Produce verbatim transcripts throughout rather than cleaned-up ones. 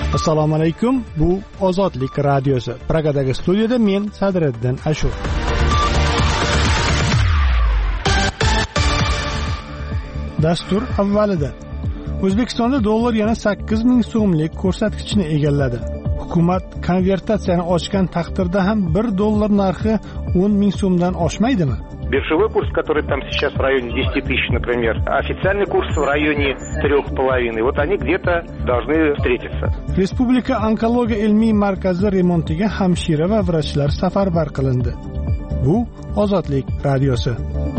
Assalomu alaykum. Bu Ozodlik radiosi. Pragadagi studiyada men Sadriddin Ashur. Dastur avvalida O'zbekistonda dollar yana sakkiz ming so'mlik ko'rsatkichni egalladi. Hukumat konvertatsiyani ochgan taqdirda ham bir dollar narxi o'n ming so'mdan oshmaydimi? Биржевой курс, который там сейчас в районе десять тысяч, например, официальный курс в районе три с половиной. Вот они где-то должны встретиться. Respublika onkologiya ilmiy markazi remontiga hamshira va vrachlar safarbar qilindi. Bu Ozodlik radiosi.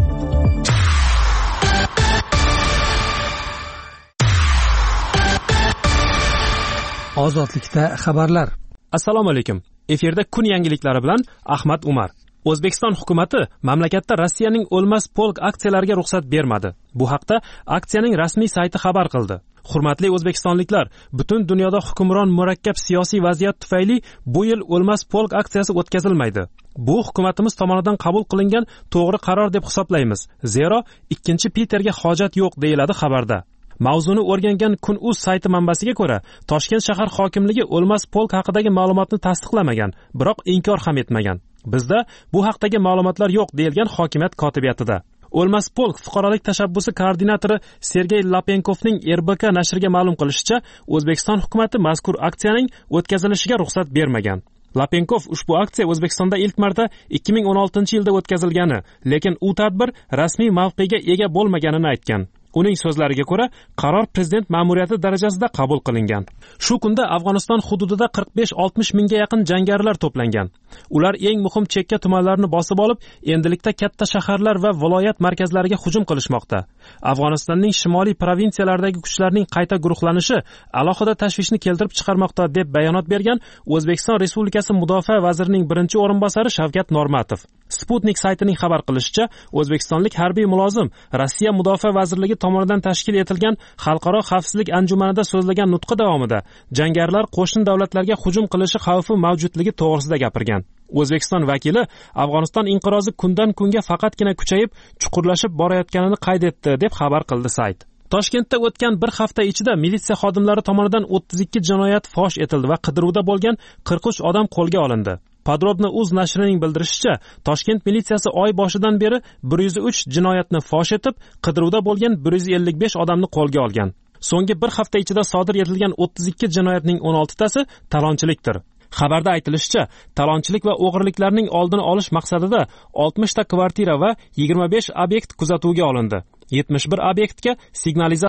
Ozodlikda xabarlar. Assalomu alaykum. Efirda kun yangiliklari bilan Ahmad Umar. O'zbekiston hukumatı mamlakatda Rossiyaning o'lmas polk aksiyalariga ruxsat bermadi. Bu haqda aksiyaning rasmiy sayti xabar qildi. Hurmatli o'zbekistonliklar, butun dunyoda hukmron murakkab siyosiy vaziyat tufayli bu yil o'lmas polk aksiyasi o'tkazilmaydi. Bu hukumatimiz tomonidan qabul qilingan to'g'ri qaror deb hisoblaymiz. Zero ikkinchi Piterga hojat yo'q deyiladi xabarda. Mavzuni o'rgangan Kun.uz sayti manbasiga ko'ra, Toshkent shahar hokimligi o'lmas polk haqidagi ma'lumotni tasdiqlamagan, biroq inkor ham etmagan. Bizda bu haqdagi ma'lumotlar yo'q deyilgan hokimiyat kotibiyatida. O'lmas polk fuqarolik tashabbusi koordinatori Sergey Lapenkovning R B K nashriga ma'lum qilishicha, O'zbekiston hukumatı mazkur aksiyaning o'tkazilishiga ruxsat bermagan. Lapenkov ushbu aksiya O'zbekistonda ilk marta ikki ming o'n oltinchi yilda o'tkazilgani, lekin u tadbir rasmiy mavqega ega bo'lmaganini aytgan. Uning so'zlariga ko'ra, qaror prezident ma'muriyati darajasida qabul qilingan. Shu kunda Afg'oniston hududida qirq besh oltmish mingga yaqin jangarilar to'plangan. Ular eng muhim chekka tumanlarni bosib olib, endilikda katta shaharlar va viloyat markazlariga hujum qilishmoqda. Afg'onistonning shimoliy provinsiyalaridagi kuchlarning qayta guruhlanishi alohida tashvishni keltirib chiqarmoqda deb bayonot bergan O'zbekiston Respublikasi Mudofaa vazirining birinchi o'rinbosari Shavkat Normatov. Sputnik saytining xabar qilishicha, o'zbekistonlik harbiy mulozim Rossiya Mudofaa vazirligi tomonidan tashkil etilgan xalqaro xavfsizlik anjumanida so'zlagan nutqi davomida jangarilar qo'shni davlatlarga hujum qilishi xavfi mavjudligi to'g'risida gapirgan. O'zbekiston vakili Afg'oniston inqirozi kundan kunga faqatgina kuchayib, chuqurlashib borayotganini qayd etdi deb xabar qildi sayt. Toshkentda o'tgan bir hafta ichida militsiya xodimlari tomonidan o'ttiz ikki jinoyat fosh etildi va qidiruvda bo'lgan qirq uch odam qo'lga olindi. Podrobno.uz nashrining bildirishicha, Toshkent militsiyasi oy boshidan beri bir yuz uch jinoyatni fosh etib, qidiruvda bo'lgan bir yuz ellik besh odamni qo'lga olgan. So'nggi bir hafta ichida sodir etilgan o'ttiz ikki jinoyatning o'n oltitasi talonchilikdir. Xabarda aytilishicha, talonchilik va o'g'irliklarning oldini olish maqsadida oltmish ta kvartira va yigirma besh obyekt kuzatuvga olindi. yetmish bir obyektga signalizatsiya